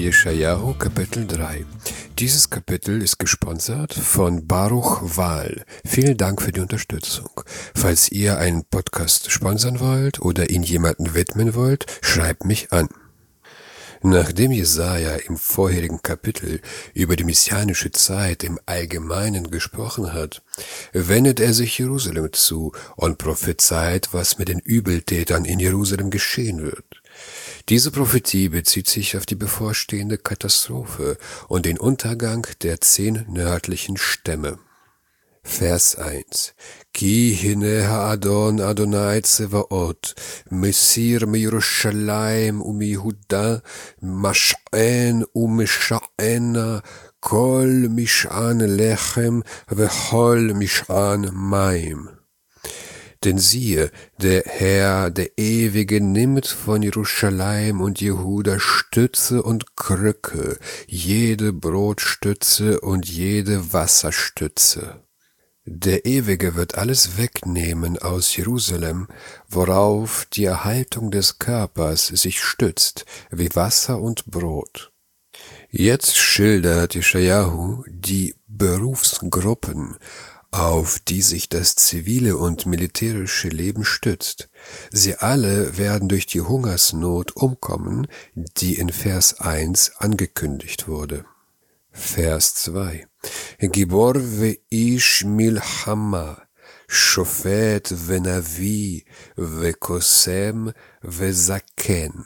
Jeschajahu, Kapitel 3. Dieses Kapitel ist gesponsert von Baruch Wahl. Vielen Dank für die Unterstützung. Falls ihr einen Podcast sponsern wollt oder ihn jemandem widmen wollt, schreibt mich an. Nachdem Jesaja im vorherigen Kapitel über die messianische Zeit im Allgemeinen gesprochen hat, wendet er sich Jerusalem zu und prophezeit, was mit den Übeltätern in Jerusalem geschehen wird. Diese Prophetie bezieht sich auf die bevorstehende Katastrophe und den Untergang der 10 nördlichen Stämme. Vers 1. Ki hine ha'adon Adonai Tsevaot, Mesir miYerushalayim u'miYehuda, Mash'en u'misha'ena, Kol Mish'an Lechem vechol Mish'an Maim. Denn siehe, der Herr, der Ewige, nimmt von Jerusalem und Jehuda Stütze und Krücke, jede Brotstütze und jede Wasserstütze. Der Ewige wird alles wegnehmen aus Jerusalem, worauf die Erhaltung des Körpers sich stützt, wie Wasser und Brot. Jetzt schildert Jeschajahu die Berufsgruppen, auf die sich das zivile und militärische Leben stützt. Sie alle werden durch die Hungersnot umkommen, die in Vers 1 angekündigt wurde. Vers 2. Gibor ve'ish milchama, Shofet ve'navi, ve'kosem ve'zaken.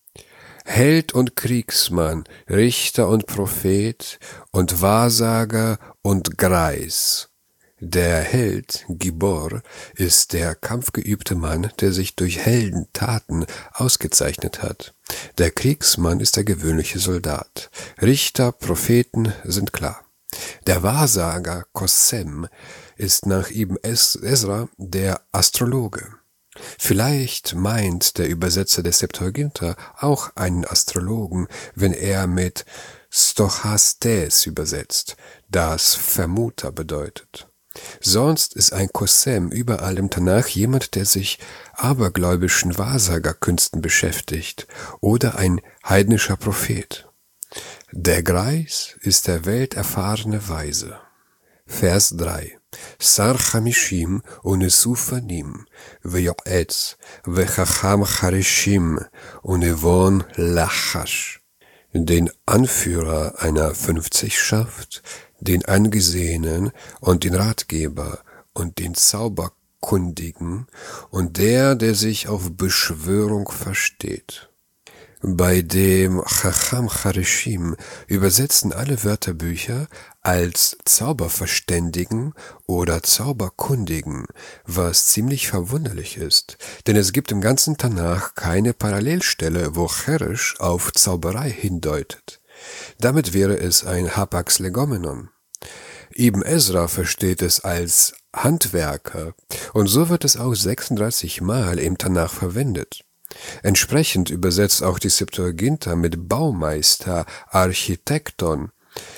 Held und Kriegsmann, Richter und Prophet und Wahrsager und Greis. Der Held, Gibor, ist der kampfgeübte Mann, der sich durch Heldentaten ausgezeichnet hat. Der Kriegsmann ist der gewöhnliche Soldat. Richter, Propheten sind klar. Der Wahrsager, Kosem, ist nach Ibn Ezra der Astrologe. Vielleicht meint der Übersetzer des Septuaginta auch einen Astrologen, wenn er mit Stochastes übersetzt, das Vermuter bedeutet. Sonst ist ein Kosem überall im Tanach jemand, der sich abergläubischen Wahrsagerkünsten beschäftigt oder ein heidnischer Prophet. Der Greis ist der welterfahrene Weise. Vers 3. Sar Chamishim unesufanim, ve'yoetz, ve'chacham charishim, unevon lachash. Den Anführer einer 50schaft, den Angesehenen und den Ratgeber und den Zauberkundigen und der sich auf Beschwörung versteht. Bei dem Chacham Charishim übersetzen alle Wörterbücher als Zauberverständigen oder Zauberkundigen, was ziemlich verwunderlich ist, denn es gibt im ganzen Tanach keine Parallelstelle, wo Cherish auf Zauberei hindeutet. Damit wäre es ein Hapax Legomenon. Ibn Ezra versteht es als Handwerker und so wird es auch 36 Mal im Tanach verwendet. Entsprechend übersetzt auch die Septuaginta mit Baumeister, Architekton.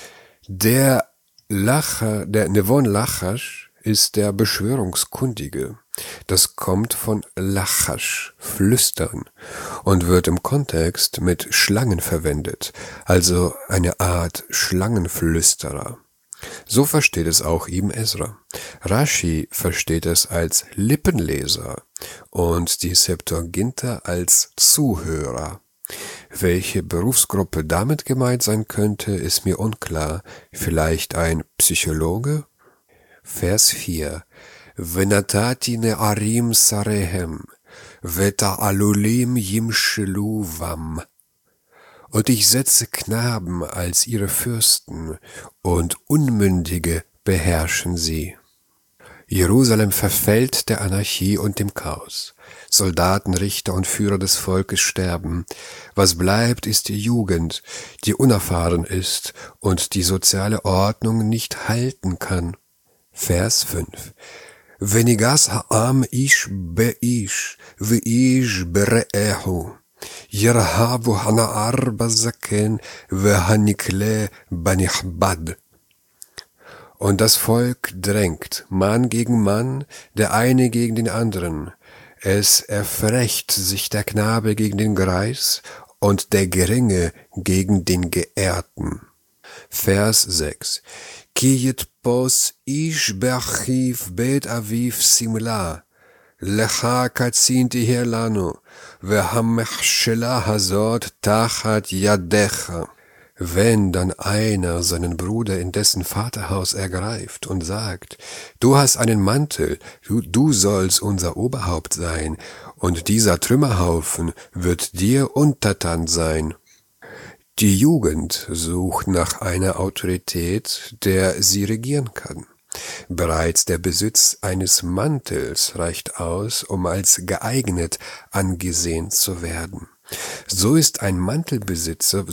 Der Nevon Lachash ist der Beschwörungskundige. Das kommt von Lachash, flüstern, und wird im Kontext mit Schlangen verwendet, also eine Art Schlangenflüsterer. So versteht es auch Ibn Ezra. Rashi versteht es als Lippenleser und die Septuaginta als Zuhörer. Welche Berufsgruppe damit gemeint sein könnte, ist mir unklar. Vielleicht ein Psychologe? Vers 4. Venatati ne'arim sarehem, veta'alulim yimshelu vam. Und ich setze Knaben als ihre Fürsten, und Unmündige beherrschen sie. Jerusalem verfällt der Anarchie und dem Chaos. Soldaten, Richter und Führer des Volkes sterben. Was bleibt, ist die Jugend, die unerfahren ist und die soziale Ordnung nicht halten kann. Vers 5. Venigas ha'am ish be'ish, ve'ish bere'ehu. Yerhabu hana'ar bazaken vehanikle banichbad. Und das Volk drängt, Mann gegen Mann, der eine gegen den anderen. Es erfrecht sich der Knabe gegen den Greis und der Geringe gegen den Geehrten. Vers 6. Ki yitpos ish be'achiv bet aviv simla, lecha katzin tiher lanu, ve'hamechshela hazot tachat yadecha. Wenn dann einer seinen Bruder in dessen Vaterhaus ergreift und sagt, du hast einen Mantel, du sollst unser Oberhaupt sein, und dieser Trümmerhaufen wird dir untertan sein. Die Jugend sucht nach einer Autorität, der sie regieren kann. Bereits der Besitz eines Mantels reicht aus, um als geeignet angesehen zu werden. So wird ein Mantelbesitzer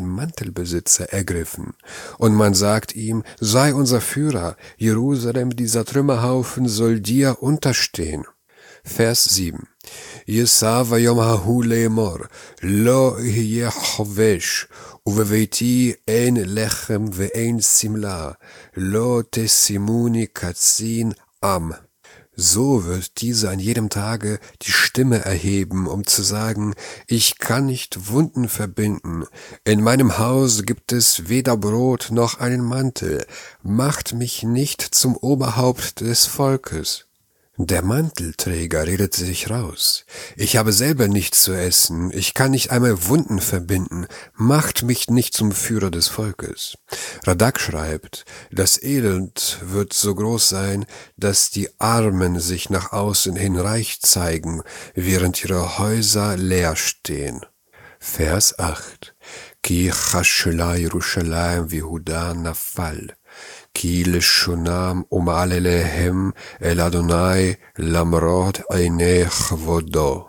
ergriffen, und man sagt ihm, sei unser Führer, Jerusalem, dieser Trümmerhaufen soll dir unterstehen. Vers 7. Yesa vayom hahu le'emor, lo hiye chovesh, uveveiti ein lechem ve'ein simla, lo tesimuni katzin am. So wird dieser an jedem Tage die Stimme erheben, um zu sagen, ich kann nicht Wunden verbinden. In meinem Haus gibt es weder Brot noch einen Mantel. Macht mich nicht zum Oberhaupt des Volkes. Der Mantelträger redet sich raus. Ich habe selber nichts zu essen, ich kann nicht einmal Wunden verbinden, macht mich nicht zum Führer des Volkes. Radak schreibt, das Elend wird so groß sein, dass die Armen sich nach außen hin reich zeigen, während ihre Häuser leer stehen. Vers 8. Ki chashela Yerushalayim v'Yehuda nafal. Ki leshonam umalelehem el Adonai lamrot einei chvodo.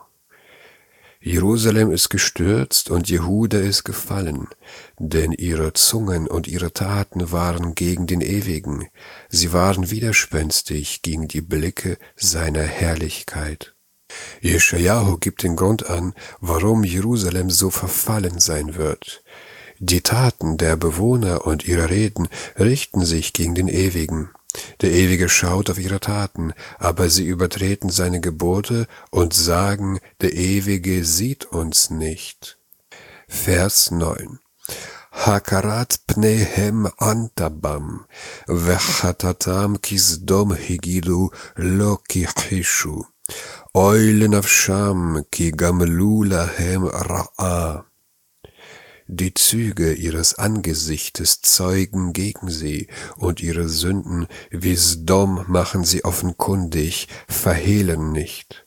Jerusalem ist gestürzt und Jehuda ist gefallen, denn ihre Zungen und ihre Taten waren gegen den Ewigen. Sie waren widerspenstig gegen die Blicke seiner Herrlichkeit. Jeschajahu gibt den Grund an, warum Jerusalem so verfallen sein wird. Die Taten der Bewohner und ihre Reden richten sich gegen den Ewigen. Der Ewige schaut auf ihre Taten, aber sie übertreten seine Gebote und sagen, der Ewige sieht uns nicht. Vers 9. Hakarat pnehem antabam, vechatatam kisdom higidu lo kichishu, oy lenafsham ki gamlu lahem ra'a. Die Züge ihres Angesichtes zeugen gegen sie, und ihre Sünden wie Sdom machen sie offenkundig, verhehlen nicht.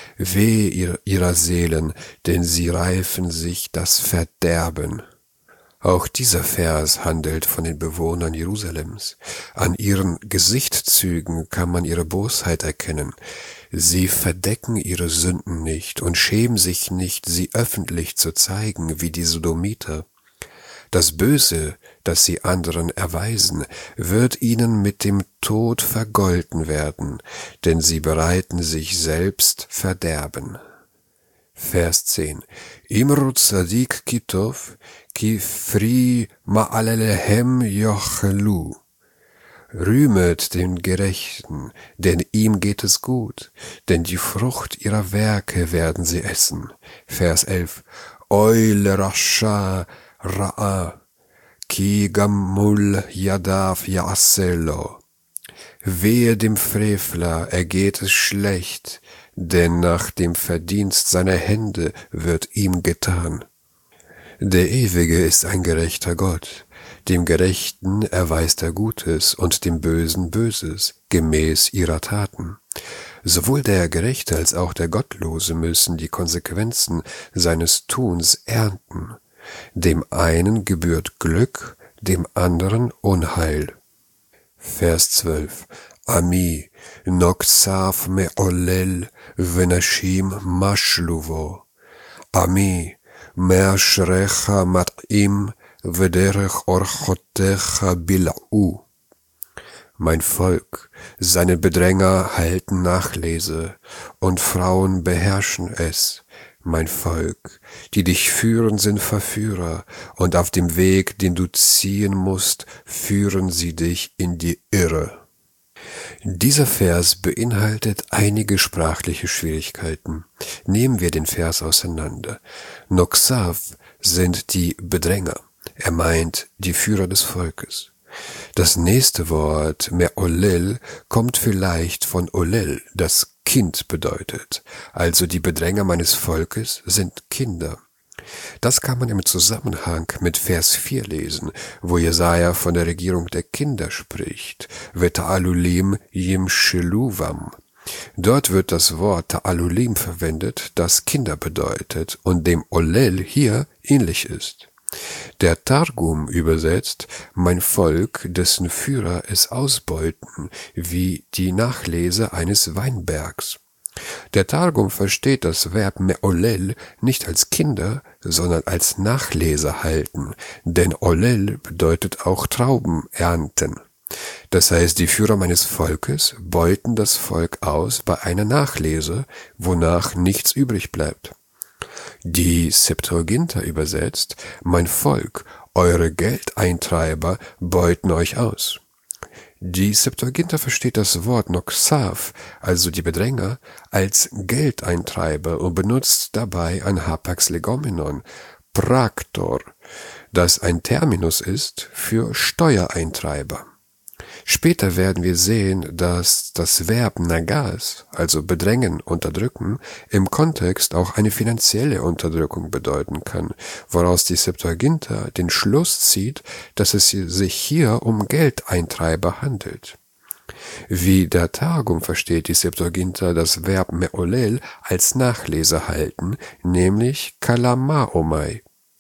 Weh ihrer Seelen, denn sie reifen sich das Verderben. Auch dieser Vers handelt von den Bewohnern Jerusalems. An ihren Gesichtszügen kann man ihre Bosheit erkennen. Sie verdecken ihre Sünden nicht und schämen sich nicht, sie öffentlich zu zeigen, wie die Sodomiter. Das Böse, das sie anderen erweisen, wird ihnen mit dem Tod vergolten werden, denn sie bereiten sich selbst Verderben. Vers 10. Imru tzadik kitov, ki fri ma'alelehem yochelu. Rühmet den Gerechten, denn ihm geht es gut, denn die Frucht ihrer Werke werden sie essen. Vers 11. Oy lerasha ra'a, ki gammul yadav ya'aselo. Wehe dem Frevler, ergeht es schlecht, denn nach dem Verdienst seiner Hände wird ihm getan. Der Ewige ist ein gerechter Gott. Dem Gerechten erweist er Gutes und dem Bösen Böses, gemäß ihrer Taten. Sowohl der Gerechte als auch der Gottlose müssen die Konsequenzen seines Tuns ernten. Dem einen gebührt Glück, dem anderen Unheil. Vers 12. Ami, noksav me'olel, venashim mashluvo. Ami, me'ashrecha mat'im, vederech orchotecha bil'u. Mein Volk, seine Bedränger halten Nachlese, und Frauen beherrschen es. Mein Volk, die dich führen, sind Verführer, und auf dem Weg, den du ziehen musst, führen sie dich in die Irre. Dieser Vers beinhaltet einige sprachliche Schwierigkeiten. Nehmen wir den Vers auseinander. Noksav sind die Bedränger. Er meint die Führer des Volkes. Das nächste Wort, Me'olel, kommt vielleicht von Olel, das Kind bedeutet. Also die Bedränger meines Volkes sind Kinder. Das kann man im Zusammenhang mit Vers 4 lesen, wo Jesaja von der Regierung der Kinder spricht. Veta'alulim yimsheluvam. Dort wird das Wort Ta'alulim verwendet, das Kinder bedeutet und dem Olel hier ähnlich ist. Der Targum übersetzt, mein Volk, dessen Führer es ausbeuten, wie die Nachlese eines Weinbergs. Der Targum versteht das Verb Me'olel nicht als Kinder, sondern als Nachlese halten, denn Olel bedeutet auch Trauben ernten. Das heißt, die Führer meines Volkes beuten das Volk aus bei einer Nachlese, wonach nichts übrig bleibt. Die Septuaginta übersetzt, mein Volk, eure Geldeintreiber beuten euch aus. Die Septuaginta versteht das Wort Noxav, also die Bedränger, als Geldeintreiber und benutzt dabei ein Hapax Legomenon, Praktor, das ein Terminus ist für Steuereintreiber. Später werden wir sehen, dass das Verb nagas, also bedrängen, unterdrücken, im Kontext auch eine finanzielle Unterdrückung bedeuten kann, woraus die Septuaginta den Schluss zieht, dass es sich hier um Geldeintreiber handelt. Wie der Targum versteht die Septuaginta das Verb me'olel als Nachlese halten, nämlich kalamaomai.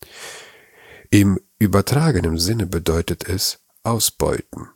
Im übertragenen Sinne bedeutet es ausbeuten.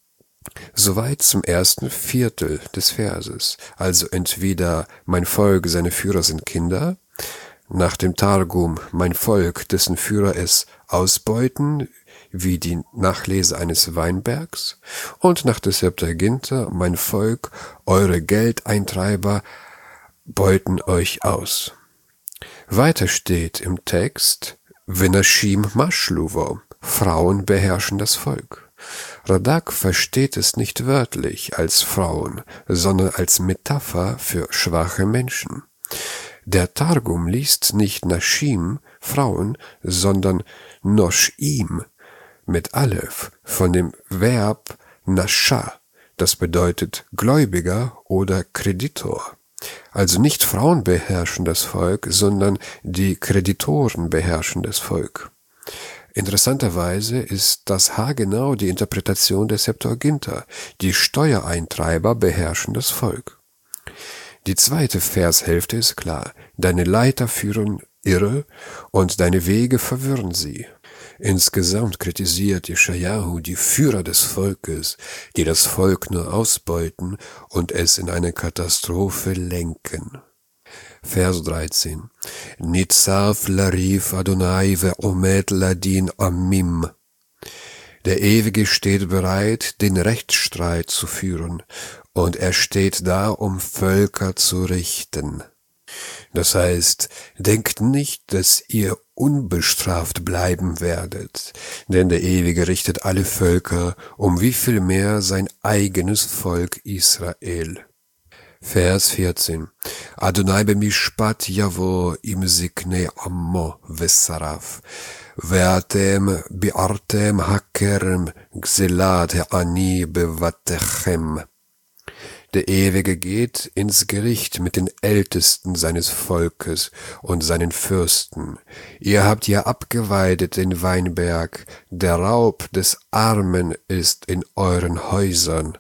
Soweit zum ersten Viertel des Verses, also entweder mein Volk, seine Führer sind Kinder, nach dem Targum mein Volk, dessen Führer es ausbeuten, wie die Nachlese eines Weinbergs, und nach der Septuaginta mein Volk, eure Geldeintreiber beuten euch aus. Weiter steht im Text, Venashim mashluvo, Frauen beherrschen das Volk. Radak versteht es nicht wörtlich als Frauen, sondern als Metapher für schwache Menschen. Der Targum liest nicht Nashim, Frauen, sondern Noshim mit Aleph von dem Verb Nasha, das bedeutet Gläubiger oder Kreditor. Also nicht Frauen beherrschen das Volk, sondern die Kreditoren beherrschen das Volk. Interessanterweise ist das haargenau die Interpretation der Septuaginta. Die Steuereintreiber beherrschen das Volk. Die zweite Vershälfte ist klar. Deine Leiter führen irre und deine Wege verwirren sie. Insgesamt kritisiert Jeschajahu die Führer des Volkes, die das Volk nur ausbeuten und es in eine Katastrophe lenken. Vers 13. Nitzav larif Adonai ve'omed ladin amim. Der Ewige steht bereit, den Rechtsstreit zu führen, und er steht da, um Völker zu richten. Das heißt, denkt nicht, dass ihr unbestraft bleiben werdet, denn der Ewige richtet alle Völker, um wie viel mehr sein eigenes Volk Israel. Vers 14. Adonai b'mishpat yavo im ziknei ammo v'saraf, ve'atem bi'artem hakerem gzelat ha'ani bevatechem. Der Ewige geht ins Gericht mit den Ältesten seines Volkes und seinen Fürsten. Ihr habt ja abgeweidet den Weinberg, der Raub des Armen ist in euren Häusern.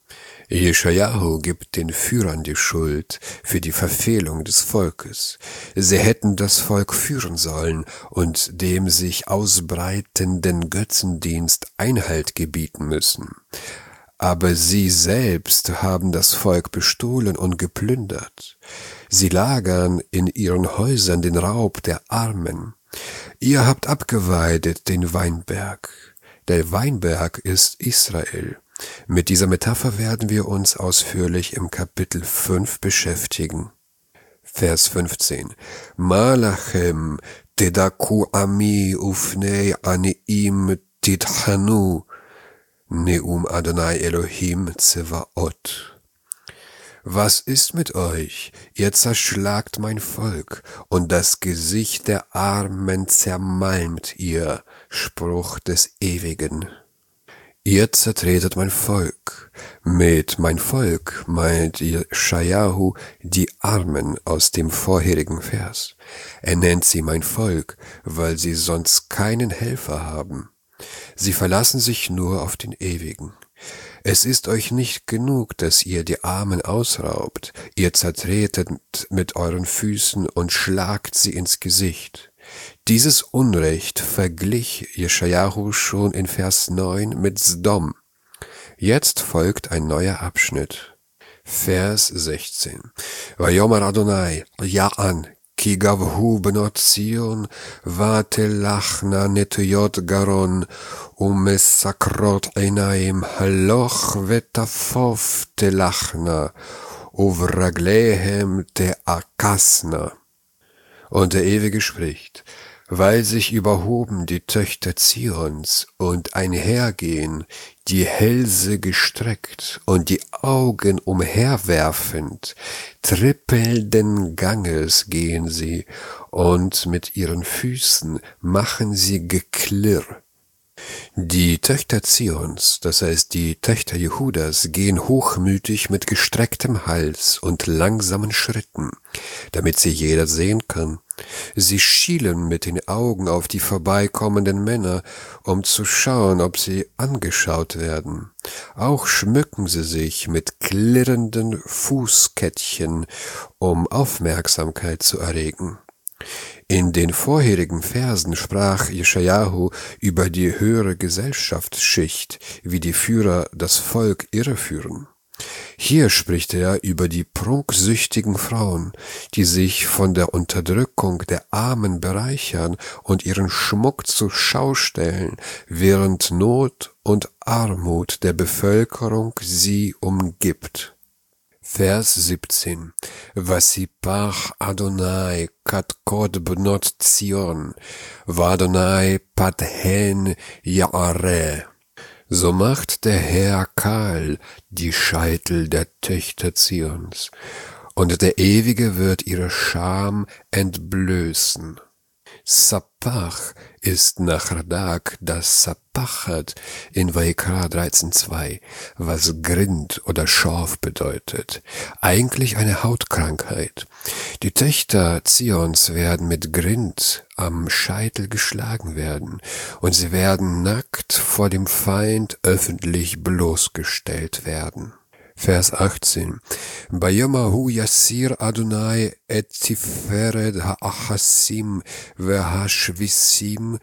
Jeschajahu gibt den Führern die Schuld für die Verfehlung des Volkes. Sie hätten das Volk führen sollen und dem sich ausbreitenden Götzendienst Einhalt gebieten müssen. Aber sie selbst haben das Volk bestohlen und geplündert. Sie lagern in ihren Häusern den Raub der Armen. Ihr habt abgeweidet den Weinberg. Der Weinberg ist Israel. Mit dieser Metapher werden wir uns ausführlich im Kapitel 5 beschäftigen. Vers 15. Malachem tedaku ami ufnei aniim tithanu Neum Adonai Elohim Tsevaot. Was ist mit euch? Ihr zerschlagt mein Volk, und das Gesicht der Armen zermalmt ihr, Spruch des Ewigen. Ihr zertretet mein Volk. Mit mein Volk meint Jeschajahu die Armen aus dem vorherigen Vers. Er nennt sie mein Volk, weil sie sonst keinen Helfer haben. Sie verlassen sich nur auf den Ewigen. Es ist euch nicht genug, dass ihr die Armen ausraubt. Ihr zertretet mit euren Füßen und schlagt sie ins Gesicht. Dieses Unrecht verglich Jeschajahu schon in Vers 9 mit Sdom. Jetzt folgt ein neuer Abschnitt. Vers 16. Vayomar Adonai, Ja'an, ki gavhu benot Zion, vatelachna netuyot garon, umesakrot einaim, haloch vetafof telachna, uvraglehem teakasna. Und der Ewige spricht, weil sich überhoben die Töchter Zions und einhergehen, die Hälse gestreckt und die Augen umherwerfend, trippelnden Ganges gehen sie, und mit ihren Füßen machen sie Geklirr. Die Töchter Zions, das heißt die Töchter Jehudas, gehen hochmütig mit gestrecktem Hals und langsamen Schritten, damit sie jeder sehen kann. Sie schielen mit den Augen auf die vorbeikommenden Männer, um zu schauen, ob sie angeschaut werden. Auch schmücken sie sich mit klirrenden Fußkettchen, um Aufmerksamkeit zu erregen. In den vorherigen Versen sprach Jeschajahu über die höhere Gesellschaftsschicht, wie die Führer das Volk irreführen. Hier spricht er über die prunksüchtigen Frauen, die sich von der Unterdrückung der Armen bereichern und ihren Schmuck zur Schau stellen, während Not und Armut der Bevölkerung sie umgibt. Vers 17. Vasipach Adonai katkod bnot Zion, vadonai padhen Ya'are. So macht der Herr kahl die Scheitel der Töchter Zions, und der Ewige wird ihre Scham entblößen. Sapach ist nach Radak das Sapachat in Vaikra 13,2, was Grind oder Schorf bedeutet. Eigentlich eine Hautkrankheit. Die Töchter Zions werden mit Grind am Scheitel geschlagen werden, und sie werden nackt vor dem Feind öffentlich bloßgestellt werden. Vers 18. Bayomahu Yassir Adonai et Tiferet ha'achassim ve'hashvisim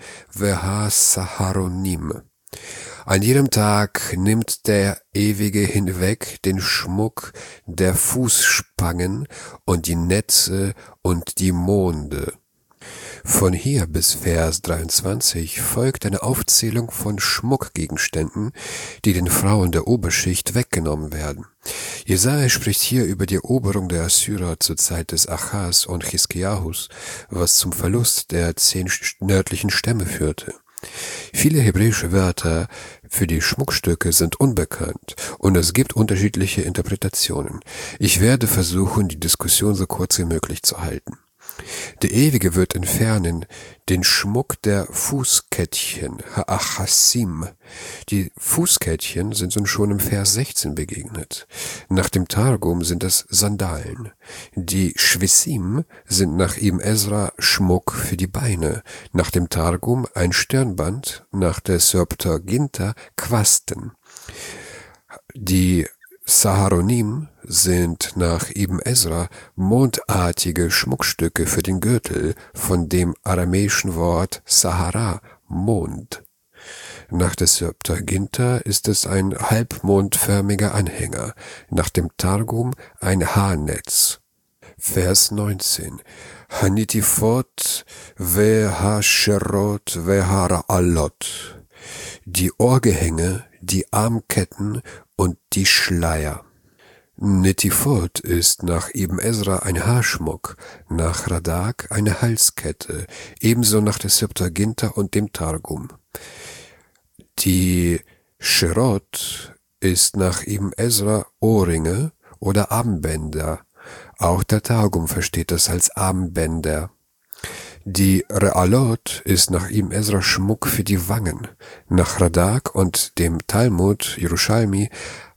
ve'hasaharonim. An jedem Tag nimmt der Ewige hinweg den Schmuck der Fußspangen und die Netze und die Monde. Von hier bis Vers 23 folgt eine Aufzählung von Schmuckgegenständen, die den Frauen der Oberschicht weggenommen werden. Jesaja spricht hier über die Eroberung der Assyrer zur Zeit des Achaz und Chiskiahus, was zum Verlust der 10 nördlichen Stämme führte. Viele hebräische Wörter für die Schmuckstücke sind unbekannt und es gibt unterschiedliche Interpretationen. Ich werde versuchen, die Diskussion so kurz wie möglich zu halten. Der Ewige wird entfernen den Schmuck der Fußkettchen, Ha'achassim. Die Fußkettchen sind uns schon im Vers 16 begegnet. Nach dem Targum sind es Sandalen. Die Schwissim sind nach Ibn Ezra Schmuck für die Beine. Nach dem Targum ein Stirnband, nach der Septuaginta Quasten. Die Saharonim sind nach Ibn Ezra mondartige Schmuckstücke für den Gürtel, von dem aramäischen Wort Sahara, Mond. Nach der Septuaginta ist es ein halbmondförmiger Anhänger, nach dem Targum ein Haarnetz. Vers 19. Hanitifot ve'hasherot ve'hara'alot. Die Ohrgehänge, die Armketten und die Schleier. Netifot ist nach Ibn Ezra ein Haarschmuck, nach Radak eine Halskette, ebenso nach der Septuaginta und dem Targum. Die Sherot ist nach Ibn Ezra Ohrringe oder Armbänder. Auch der Targum versteht das als Armbänder. Die Realot ist nach Ibn Ezra Schmuck für die Wangen, nach Radak und dem Talmud Yerushalmi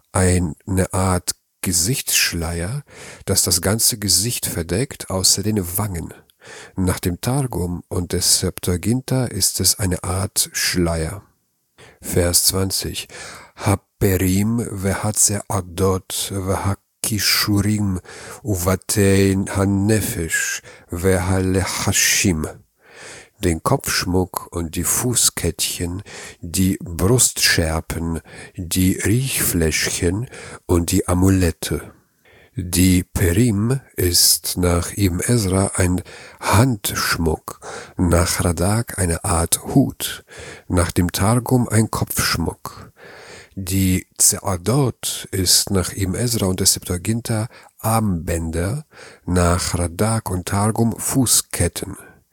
eine Art Gesichtsschleier, das das ganze Gesicht verdeckt, außer den Wangen. Nach dem Targum und des Septuaginta ist es eine Art Schleier. Vers 20. Haperim vehatzeadot vehakishurim uvatein hanefesh vehalechashim. Den Kopfschmuck und die Fußkettchen, die Brustschärpen, die Riechfläschchen und die Amulette. Die Perim ist nach Ibn Ezra ein Handschmuck, nach Radak eine Art Hut, nach dem Targum ein Kopfschmuck. Die Zeadot ist nach Ibn Ezra und der Septuaginta Armbänder, nach Radak und Targum Fußketten.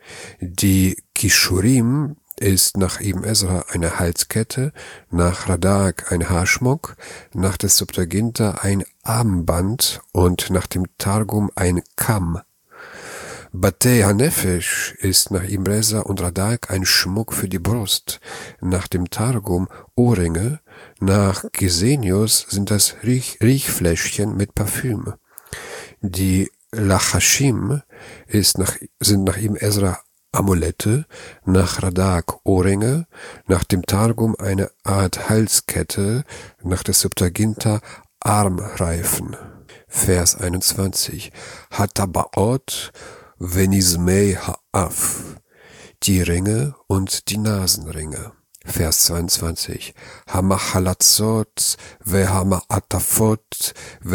Die Kishurim ist nach Ibn Ezra eine Halskette, nach Radak ein Haarschmuck, nach der Septuaginta ein Armband und nach dem Targum ein Kamm. Batei Hanefesh ist nach Ibn Ezra und Radak ein Schmuck für die Brust, nach dem Targum Ohrringe, nach Gesenius sind das Riechfläschchen mit Parfüm. Die Lachashim sind nach Ibn Ezra Amulette, nach Radak Ohrringe, nach dem Targum eine Art Halskette, nach der Septuaginta Armreifen. Vers 21. Hatabaot venizmei ha'af. Die Ringe und die Nasenringe. Vers 22. Hamachalatzot vehama'atafot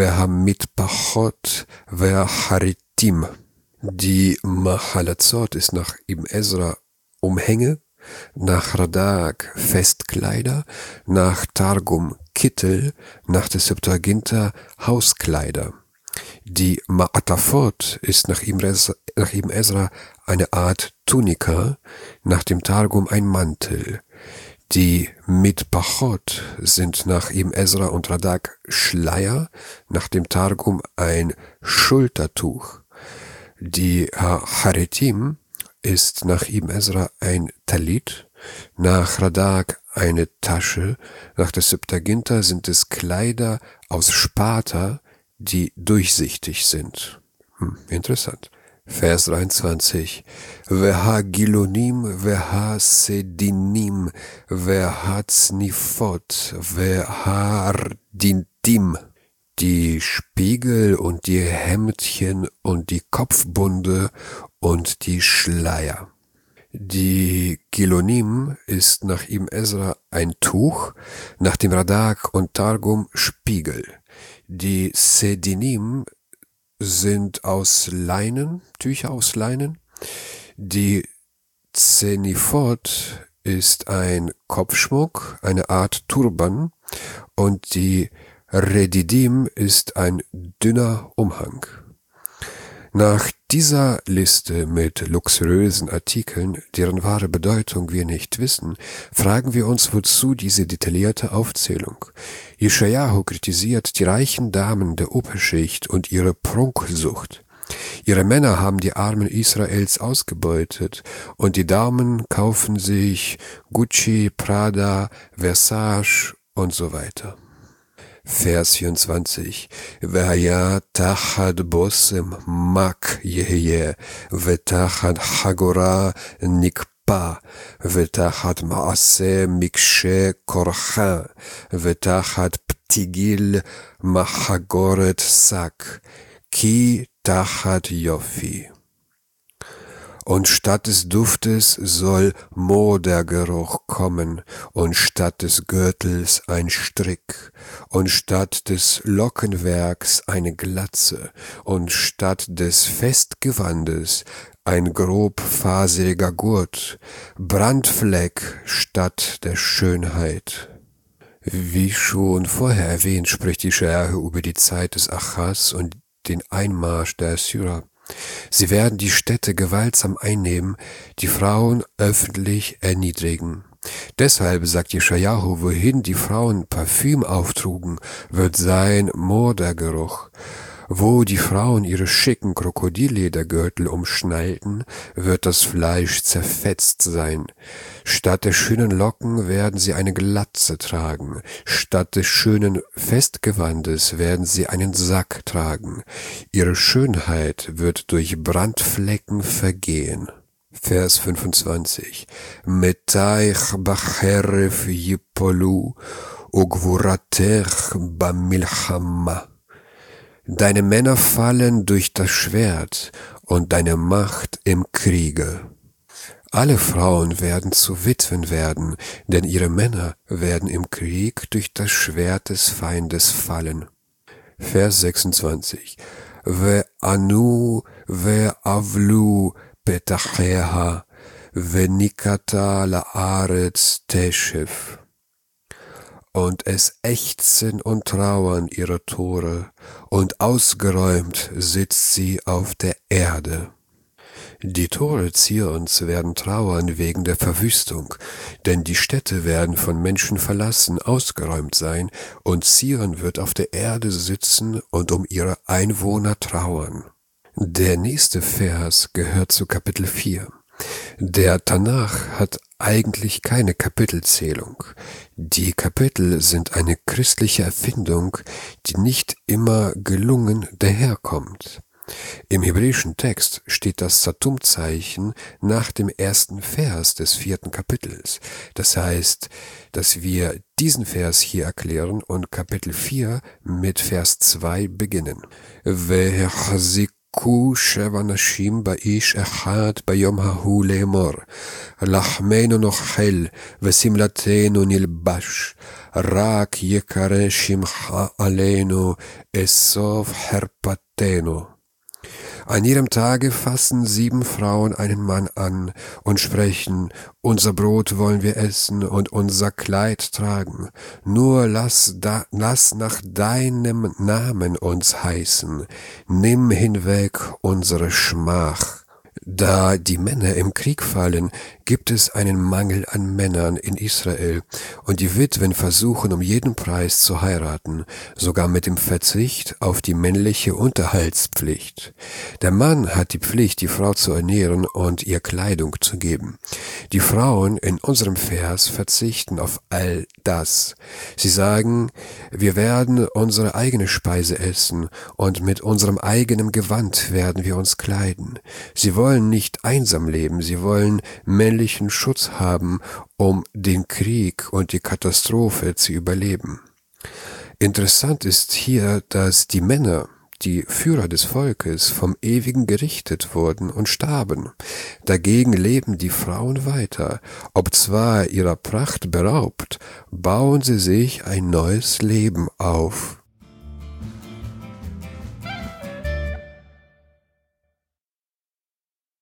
vehamitpachot veharitim. Die Mahalatzot ist nach Ibn Ezra Umhänge, nach Radak Festkleider, nach Targum Kittel, nach der Septuaginta Hauskleider. Die Ma'atafot ist nach Ibn Ezra eine Art Tunika, nach dem Targum ein Mantel. Die Mitpachot sind nach Ibn Ezra und Radak Schleier, nach dem Targum ein Schultertuch. Die Haritim ist nach Ibn Ezra ein Talit, nach Radak eine Tasche, nach der Septuaginta sind es Kleider aus Sparta, die durchsichtig sind. Interessant. Vers 23. Veha Gilonim, veha Sedinim, veha Znifot, veha Ardintim. Die Spiegel und die Hemdchen und die Kopfbunde und die Schleier. Die Gilonim ist nach Ibn Ezra ein Tuch, nach dem Radak und Targum Spiegel. Die Sedinim sind aus Leinen, Tücher aus Leinen. Die Zenifot ist ein Kopfschmuck, eine Art Turban, und die Redidim ist ein dünner Umhang. Nach dieser Liste mit luxuriösen Artikeln, deren wahre Bedeutung wir nicht wissen, fragen wir uns, wozu diese detaillierte Aufzählung. Jeschajahu kritisiert die reichen Damen der Oberschicht und ihre Prunksucht. Ihre Männer haben die Armen Israels ausgebeutet und die Damen kaufen sich Gucci, Prada, Versace und so weiter. Vers 24. Ve'haya tachad bosem mak yehye, ve'tachad hagora nikpa, ve'tachad maaseh mikshe korcha, ve'tachad ptigil mahagoret sak, ki tachad yofi. Und statt des Duftes soll Modergeruch kommen, und statt des Gürtels ein Strick, und statt des Lockenwerks eine Glatze, und statt des Festgewandes ein grobfaseriger Gurt, Brandfleck statt der Schönheit. Wie schon vorher erwähnt, spricht Jeschajahu über die Zeit des Achaz und den Einmarsch der Assyrer. Sie werden die Städte gewaltsam einnehmen, die Frauen öffentlich erniedrigen. Deshalb sagt Jeschajahu, wohin die Frauen Parfüm auftrugen, wird sein Modergeruch. Wo die Frauen ihre schicken Krokodilledergürtel umschnallten, wird das Fleisch zerfetzt sein. Statt der schönen Locken werden sie eine Glatze tragen. Statt des schönen Festgewandes werden sie einen Sack tragen. Ihre Schönheit wird durch Brandflecken vergehen. Vers 25. Metaich bacheref yipolu ugvuratech bamilchama. Deine Männer fallen durch das Schwert und deine Macht im Kriege. Alle Frauen werden zu Witwen werden, denn ihre Männer werden im Krieg durch das Schwert des Feindes fallen. Vers 26. Ve'anu ve'avlu petacheha ve'nikata la'aretz teshev. Und es ächzen und trauern ihre Tore, und ausgeräumt sitzt sie auf der Erde. Die Tore Zions werden trauern wegen der Verwüstung, denn die Städte werden von Menschen verlassen, ausgeräumt sein, und Zion wird auf der Erde sitzen und um ihre Einwohner trauern. Der nächste Vers gehört zu Kapitel 4. Der Tanach hat eigentlich keine Kapitelzählung. Die Kapitel sind eine christliche Erfindung, die nicht immer gelungen daherkommt. Im hebräischen Text steht das Satum-Zeichen nach dem ersten Vers des 4. Kapitels. Das heißt, dass wir diesen Vers hier erklären und Kapitel 4 mit Vers 2 beginnen. Ku sheva nashim ba'ish echad bayom hahu le'emor, lachmeinu nochel vesimlatenu nilbash, rak yekare shimcha aleinu esov herpatenu. An jedem Tage fassen 7 Frauen einen Mann an und sprechen, unser Brot wollen wir essen und unser Kleid tragen. Nur lass nach deinem Namen uns heißen. Nimm hinweg unsere Schmach. Da die Männer im Krieg fallen, gibt es einen Mangel an Männern in Israel, und die Witwen versuchen um jeden Preis zu heiraten, sogar mit dem Verzicht auf die männliche Unterhaltspflicht. Der Mann hat die Pflicht, die Frau zu ernähren und ihr Kleidung zu geben. Die Frauen in unserem Vers verzichten auf all das. Sie sagen, wir werden unsere eigene Speise essen und mit unserem eigenen Gewand werden wir uns kleiden. Sie wollen nicht einsam leben, sie wollen männlichen Schutz haben, um den Krieg und die Katastrophe zu überleben. Interessant ist hier, dass die Männer, die Führer des Volkes, vom Ewigen gerichtet wurden und starben. Dagegen leben die Frauen weiter. Obzwar ihrer Pracht beraubt, bauen sie sich ein neues Leben auf.